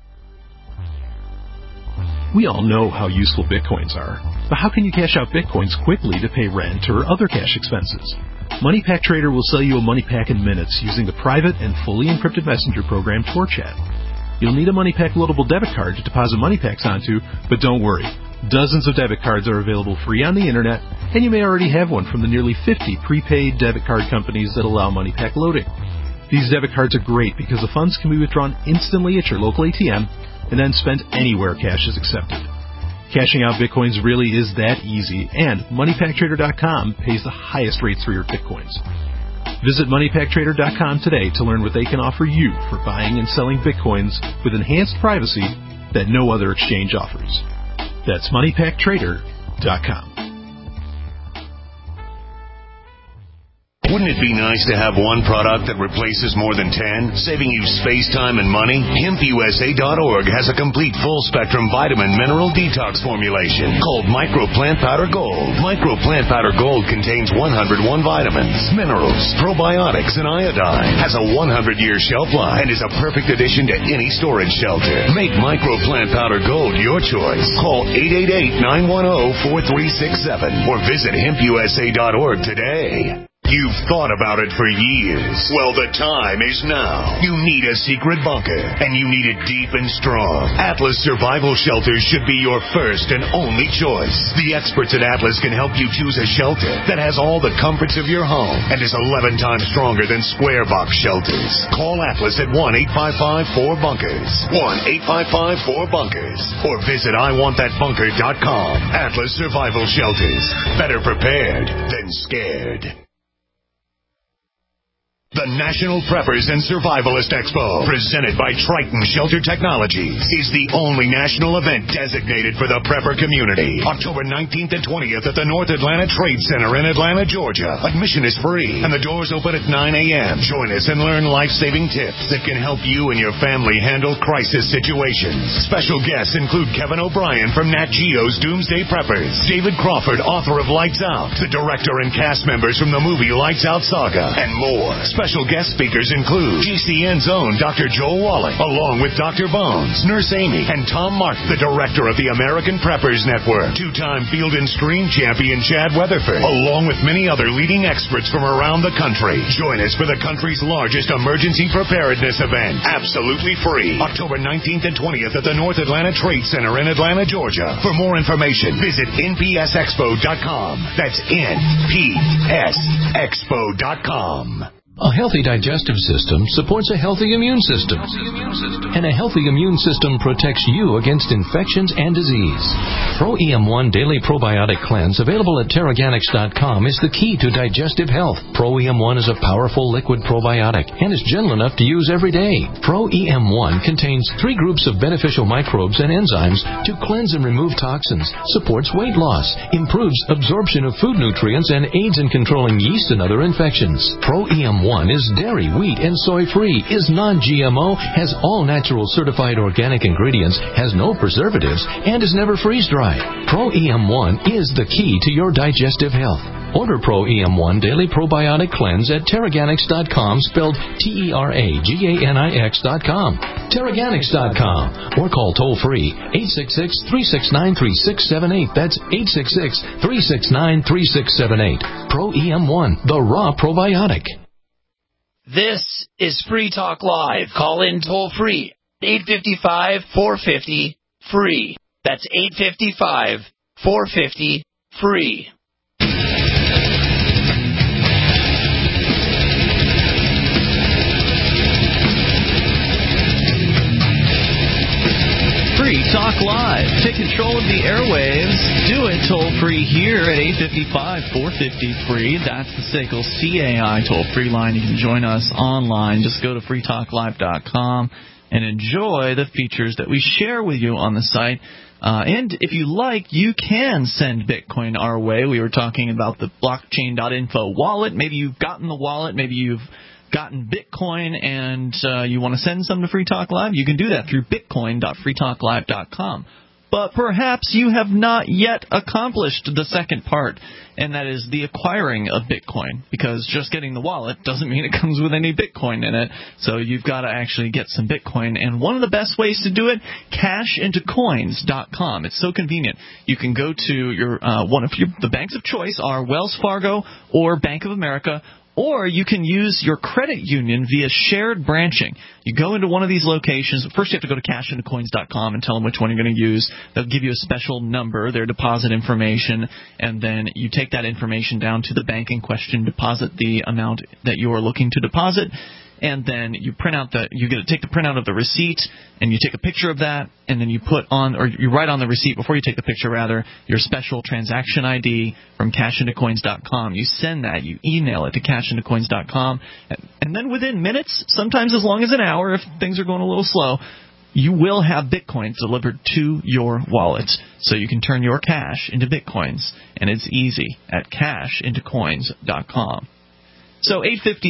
We all know how useful Bitcoins are, but how can you cash out Bitcoins quickly to pay rent or other cash expenses? MoneyPack Trader will sell you a money pack in minutes using the private and fully encrypted messenger program TorChat. You'll need a MoneyPack loadable debit card to deposit money packs onto, but don't worry. Dozens of debit cards are available free on the internet, and you may already have one from the nearly 50 prepaid debit card companies that allow MoneyPack loading. These debit cards are great because the funds can be withdrawn instantly at your local ATM and then spent anywhere cash is accepted. Cashing out Bitcoins really is that easy, and MoneyPackTrader.com pays the highest rates for your Bitcoins. Visit MoneyPackTrader.com today to learn what they can offer you for buying and selling Bitcoins with enhanced privacy that no other exchange offers. That's MoneyPackTrader.com. Wouldn't it be nice to have one product that replaces more than 10, saving you space, time, and money? HempUSA.org has a complete full-spectrum vitamin mineral detox formulation called Micro Plant Powder Gold. Micro Plant Powder Gold contains 101 vitamins, minerals, probiotics, and iodine. Has a 100-year shelf life and is a perfect addition to any storage shelter. Make Micro Plant Powder Gold your choice. Call 888-910-4367 or visit HempUSA.org today. You've thought about it for years. Well, the time is now. You need a secret bunker, and you need it deep and strong. Atlas Survival Shelters should be your first and only choice. The experts at Atlas can help you choose a shelter that has all the comforts of your home and is 11 times stronger than square box shelters. Call Atlas at 1-855-4BUNKERS. 1-855-4BUNKERS. Or visit IWantThatBunker.com. Atlas Survival Shelters. Better prepared than scared. The National Preppers and Survivalist Expo, presented by Triton Shelter Technologies, is the only national event designated for the prepper community. October 19th and 20th at the North Atlanta Trade Center in Atlanta, Georgia. Admission is free, and the doors open at 9 a.m. Join us and learn life-saving tips that can help you and your family handle crisis situations. Special guests include Kevin O'Brien from Nat Geo's Doomsday Preppers, David Crawford, author of Lights Out, the director and cast members from the movie Lights Out Saga, and more. Special guest speakers include GCN's own Dr. Joel Wallach, along with Dr. Bones, Nurse Amy, and Tom Martin, the director of the American Preppers Network, two-time Field and Stream champion Chad Weatherford, along with many other leading experts from around the country. Join us for the country's largest emergency preparedness event, absolutely free, October 19th and 20th at the North Atlanta Trade Center in Atlanta, Georgia. For more information, visit npsexpo.com. That's npsexpo.com. A healthy digestive system supports a healthy immune system. And a healthy immune system protects you against infections and disease. Pro-EM1 Daily Probiotic Cleanse, available at Teraganix.com, is the key to digestive health. Pro-EM1 is a powerful liquid probiotic and is gentle enough to use every day. Pro-EM1 contains 3 groups of beneficial microbes and enzymes to cleanse and remove toxins, supports weight loss, improves absorption of food nutrients, and aids in controlling yeast and other infections. Pro-EM1 is dairy, wheat, and soy-free, is non-GMO, has all natural certified organic ingredients, has no preservatives, and is never freeze-dried. Pro-EM1 is the key to your digestive health. Order Pro-EM1 Daily Probiotic Cleanse at Teraganix.com, spelled Teraganix.com. Teraganix.com, or call toll-free 866-369-3678. That's 866-369-3678. Pro-EM1, the raw probiotic. This is Free Talk Live. Call in toll free, 855-450-FREE. That's 855-450-FREE. Free Talk Live. Take control of the airwaves. Do it toll-free here at 855-450-FREE. That's the SACL CAI toll-free line. You can join us online. Just go to freetalklive.com and enjoy the features that we share with you on the site. And if you like, you can send Bitcoin our way. We were talking about the blockchain.info wallet. Maybe you've gotten the wallet. Maybe you've gotten Bitcoin and you want to send some to Free Talk Live, you can do that through bitcoin.freetalklive.com. But perhaps you have not yet accomplished the second part, and that is the acquiring of Bitcoin, because just getting the wallet doesn't mean it comes with any Bitcoin in it. So you've got to actually get some Bitcoin, and one of the best ways to do it, cashintocoins.com. It's so convenient. You can go to your the banks of choice are Wells Fargo or Bank of America, or you can use your credit union via shared branching. You go into one of these locations. First, you have to go to cashintocoins.com and tell them which one you're going to use. They'll give you a special number, their deposit information, and then you take that information down to the bank in question, deposit the amount that you are looking to deposit, and then you take the printout of the receipt, and you take a picture of that, and then you you write on the receipt before you take the picture, your special transaction ID from cashintocoins.com. You send that, you email it to cashintocoins.com, and then within minutes, sometimes as long as an hour if things are going a little slow, you will have Bitcoins delivered to your wallet. So you can turn your cash into Bitcoins, and it's easy at cashintocoins.com. So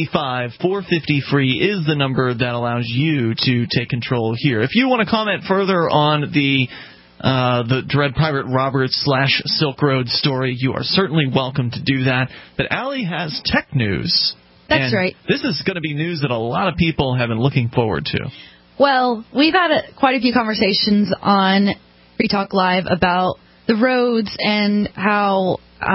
855-450-FREE is the number that allows you to take control here. If you want to comment further on the Dread Pirate Roberts / Silk Road story, you are certainly welcome to do that. But Allie has tech news. That's right. This is going to be news that a lot of people have been looking forward to. Well, we've had quite a few conversations on Free Talk Live about the roads and how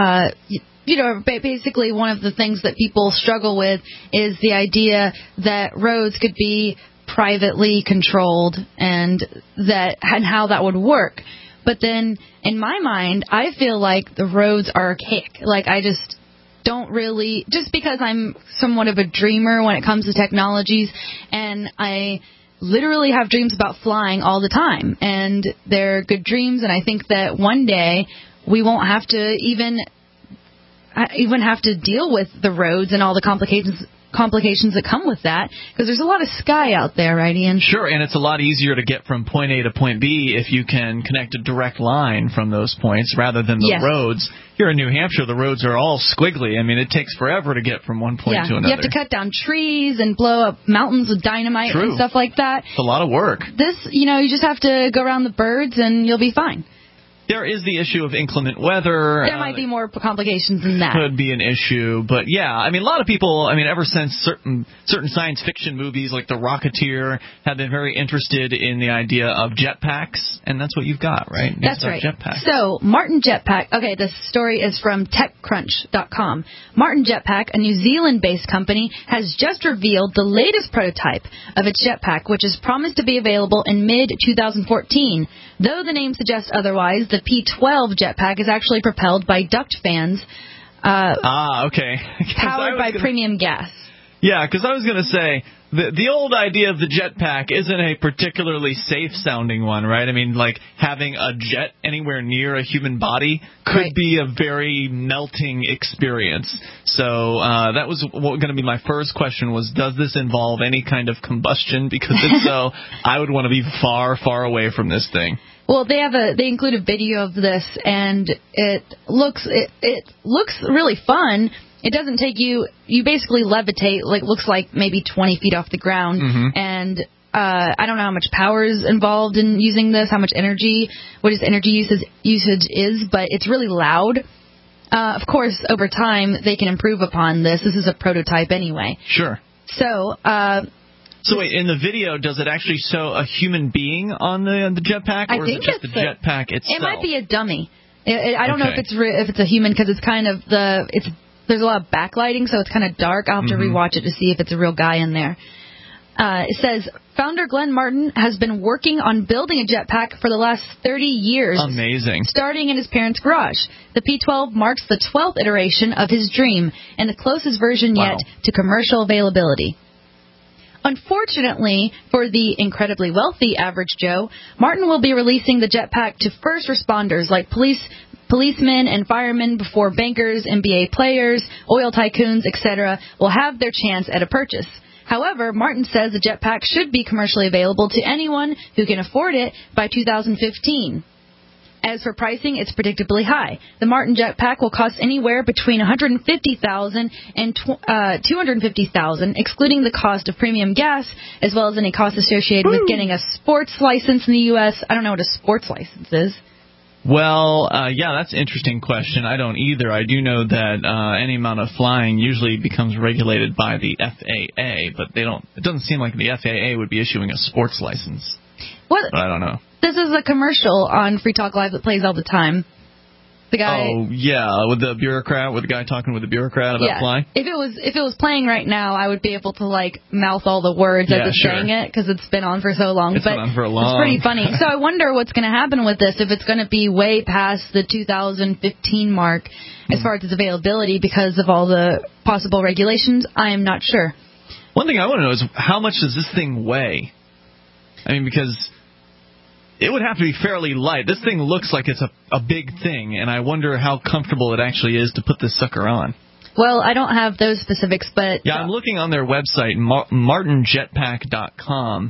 basically one of the things that people struggle with is the idea that roads could be privately controlled and how that would work. But then, in my mind, I feel like the roads are archaic. Like, I just don't really, just because I'm somewhat of a dreamer when it comes to technologies, and I literally have dreams about flying all the time, and they're good dreams, and I think that one day we won't have to even have to deal with the roads and all the complications complications that come with that, because there's a lot of sky out there, right, Ian? Sure, and it's a lot easier to get from point A to point B if you can connect a direct line from those points rather than the roads. Here in New Hampshire, the roads are all squiggly. I mean, it takes forever to get from one point to another. You have to cut down trees and blow up mountains with dynamite and stuff like that. It's a lot of work. This, you just have to go around the birds and you'll be fine. There is the issue of inclement weather. There might be more complications than that. Could be an issue, but yeah, I mean, a lot of people, ever since certain science fiction movies like The Rocketeer have been very interested in the idea of jetpacks, and that's what you've got, right? That's right. Jetpacks. So, Martin Jetpack, okay, this story is from TechCrunch.com. Martin Jetpack, a New Zealand-based company, has just revealed the latest prototype of its jetpack, which is promised to be available in mid-2014. Though the name suggests otherwise, the P-12 jetpack is actually propelled by duct fans okay. powered by premium gas. Yeah, because I was going to say, the old idea of the jetpack isn't a particularly safe-sounding one, right? I mean, like, having a jet anywhere near a human body could be a very melting experience. So that was going to be my first question was, does this involve any kind of combustion? Because if so, I would want to be far, far away from this thing. Well, they include a video of this, and it looks really fun. It doesn't take you basically levitate, looks like maybe 20 feet off the ground, and I don't know how much power is involved in using this, how much energy, what its energy usage is, but it's really loud. Of course, over time, they can improve upon this. This is a prototype anyway. Sure. So, So wait, in the video, does it actually show a human being on the jetpack, or is it just the jetpack itself? It might be a dummy. I don't know if it's a human, because it's kind of there's a lot of backlighting, so it's kind of dark. I'll have to rewatch it to see if it's a real guy in there. It says, founder Glenn Martin has been working on building a jetpack for the last 30 years. Amazing. Starting in his parents' garage. The P-12 marks the 12th iteration of his dream and the closest version yet to commercial availability. Unfortunately, for the incredibly wealthy average Joe, Martin will be releasing the jetpack to first responders like policemen and firemen before bankers, NBA players, oil tycoons, etc. will have their chance at a purchase. However, Martin says the jetpack should be commercially available to anyone who can afford it by 2015. As for pricing, it's predictably high. The Martin jetpack will cost anywhere between $150,000 and $250,000, excluding the cost of premium gas, as well as any cost associated with getting a sports license in the U.S. I don't know what a sports license is. Well, yeah, that's an interesting question. I don't either. I do know that any amount of flying usually becomes regulated by the FAA, but it doesn't seem like the FAA would be issuing a sports license. What? But I don't know. This is a commercial on Free Talk Live that plays all the time. The guy. Oh yeah, with the guy talking with the bureaucrat about flying. If it was playing right now, I would be able to mouth all the words as it's saying it, because it's been on for so long. It's been on for a long. It's pretty funny. So I wonder what's going to happen with this, if it's going to be way past the 2015 mark as far as its availability because of all the possible regulations. I am not sure. One thing I want to know is, how much does this thing weigh? I mean, because it would have to be fairly light. This thing looks like it's a big thing, and I wonder how comfortable it actually is to put this sucker on. Well, I don't have those specifics, but... Yeah, I'm looking on their website, martinjetpack.com,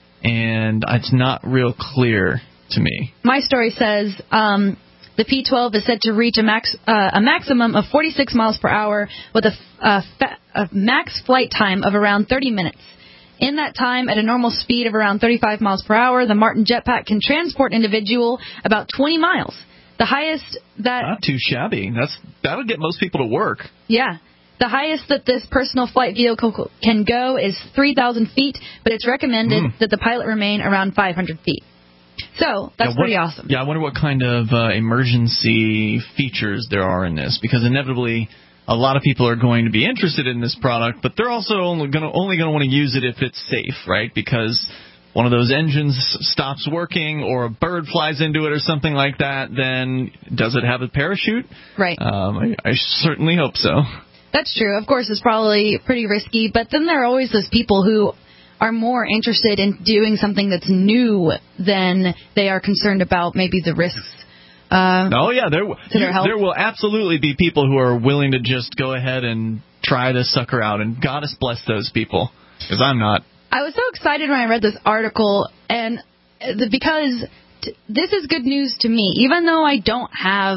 and it's not real clear to me. My story says the P-12 is said to reach a maximum of 46 miles per hour with a max flight time of around 30 minutes. In that time, at a normal speed of around 35 miles per hour, the Martin jetpack can transport an individual about 20 miles. The highest that... Not too shabby. That'll get most people to work. Yeah. The highest that this personal flight vehicle can go is 3,000 feet, but it's recommended that the pilot remain around 500 feet. So, that's pretty awesome. Yeah, I wonder what kind of emergency features there are in this, because inevitably... a lot of people are going to be interested in this product, but they're also only going to want to use it if it's safe, right? Because one of those engines stops working or a bird flies into it or something like that, then does it have a parachute? Right. I certainly hope so. That's true. Of course, it's probably pretty risky, but then there are always those people who are more interested in doing something that's new than they are concerned about maybe the risks There will absolutely be people who are willing to just go ahead and try this sucker out, and God bless those people, because I'm not. I was so excited when I read this article, and because this is good news to me, even though I don't have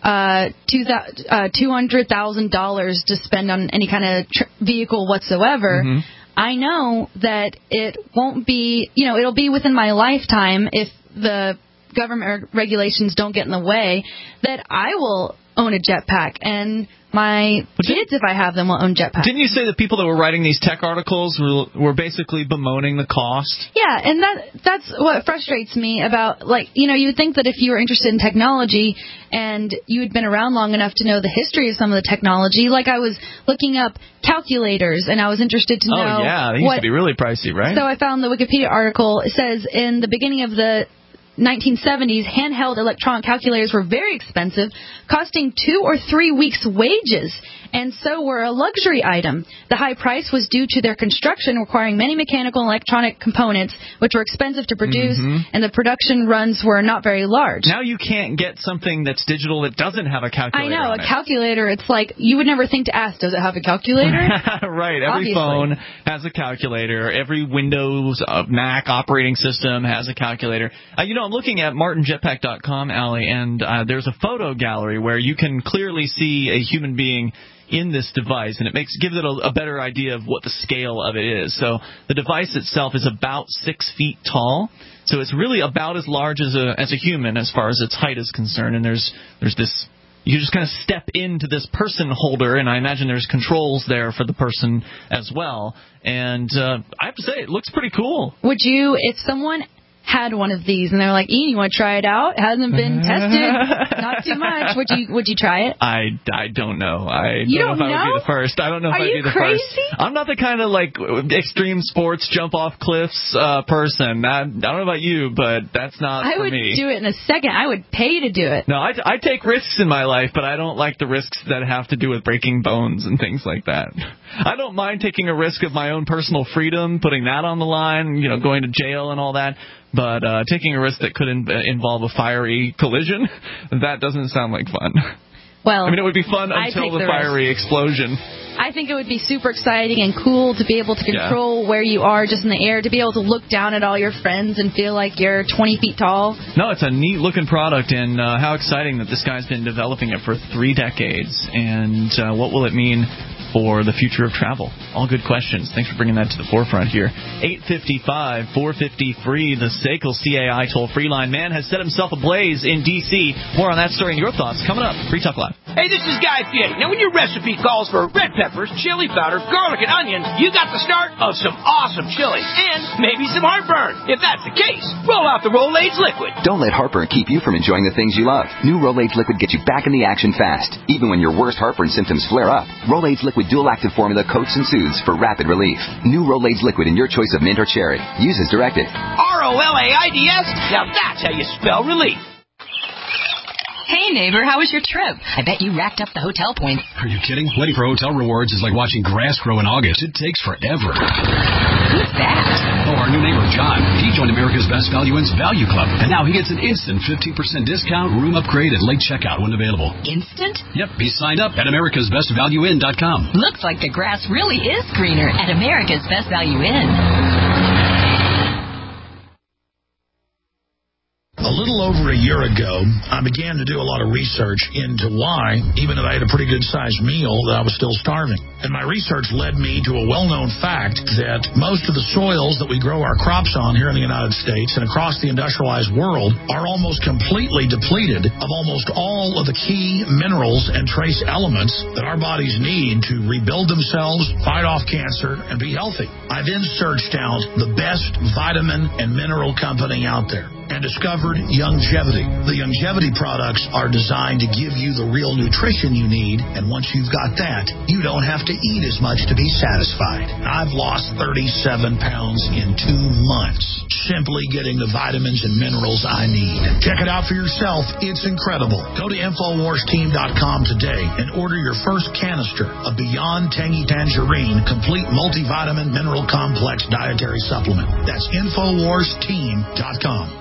$200,000 to spend on any kind of vehicle whatsoever. Mm-hmm. I know that it won't be, it'll be within my lifetime if the government regulations don't get in the way, that I will own a jetpack, and my kids, if I have them, will own jetpacks. Didn't you say the people that were writing these tech articles were basically bemoaning the cost? Yeah, and that's what frustrates me about, you would think that if you were interested in technology and you had been around long enough to know the history of some of the technology, like I was looking up calculators, and I was interested to know. Oh, yeah, they used to be really pricey, right? So I found the Wikipedia article. It says in the beginning of the 1970s, handheld electronic calculators were very expensive, costing 2 or 3 weeks' wages, and so were a luxury item. The high price was due to their construction requiring many mechanical and electronic components, which were expensive to produce, and the production runs were not very large. Now you can't get something that's digital that doesn't have a calculator. I know, calculator, it's like, you would never think to ask, does it have a calculator? Right, every phone has a calculator. Every Windows, Mac operating system has a calculator. I'm looking at martinjetpack.com, Allie, and there's a photo gallery where you can clearly see a human being in this device, and it gives it a better idea of what the scale of it is. So the device itself is about 6 feet tall, so it's really about as large as a human as far as its height is concerned. And there's this, you just kind of step into this person holder, and I imagine there's controls there for the person as well. And I have to say, it looks pretty cool. Would you, if someone had one of these and they're like, Ian, you want to try it out? It hasn't been tested, not too much. Would you try it? I don't know. I don't know if I would be the first. I don't know if I'd be the first. I'm not the kind of extreme sports jump off cliffs person. I don't know about you, but that's not for me. I would do it in a second. I would pay to do it. No, I take risks in my life, but I don't like the risks that have to do with breaking bones and things like that. I don't mind taking a risk of my own personal freedom, putting that on the line, going to jail and all that. But taking a risk that could involve a fiery collision, that doesn't sound like fun. Well, it would be fun until the fiery explosion. I think it would be super exciting and cool to be able to control where you are just in the air, to be able to look down at all your friends and feel like you're 20 feet tall. No, it's a neat-looking product, and how exciting that this guy's been developing it for 3 decades. And what will it mean for the future of travel? All good questions. Thanks for bringing that to the forefront here. 855-450-FREE, the SACL CAI toll-free line. Man has set himself ablaze in D.C. More on that story and your thoughts coming up. Free Talk Live. Hey, this is Guy Fieri. Now, when your recipe calls for red peppers, chili powder, garlic, and onions, you got the start of some awesome chili and maybe some heartburn. If that's the case, roll out the Rolaids Liquid. Don't let heartburn keep you from enjoying the things you love. New Rolaids Liquid gets you back in the action fast, even when your worst heartburn symptoms flare up. Rolaids Liquid dual-active formula coats and soothes for rapid relief. New Rolaids Liquid in your choice of mint or cherry. Use as directed. Rolaids? Now that's how you spell relief. Hey, neighbor, how was your trip? I bet you racked up the hotel points. Are you kidding? Waiting for hotel rewards is like watching grass grow in August. It takes forever. Who's that? Oh, our new neighbor, John. He joined America's Best Value Inn's Value Club, and now he gets an instant 15% discount, room upgrade, and late checkout when available. Instant? Yep, he signed up at americasbestvalueinn.com. Looks like the grass really is greener at America's Best Value Inn. A little over a year ago, I began to do a lot of research into why, even though I had a pretty good-sized meal, that I was still starving. And my research led me to a well-known fact that most of the soils that we grow our crops on here in the United States and across the industrialized world are almost completely depleted of almost all of the key minerals and trace elements that our bodies need to rebuild themselves, fight off cancer, and be healthy. I then searched out the best vitamin and mineral company out there and discovered Youngevity. The Youngevity products are designed to give you the real nutrition you need, and once you've got that, you don't have to eat as much to be satisfied. I've lost 37 pounds in 2 months, simply getting the vitamins and minerals I need. Check it out for yourself. It's incredible. Go to InfoWarsTeam.com today and order your first canister of Beyond Tangy Tangerine Complete Multivitamin Mineral Complex Dietary Supplement. That's InfoWarsTeam.com.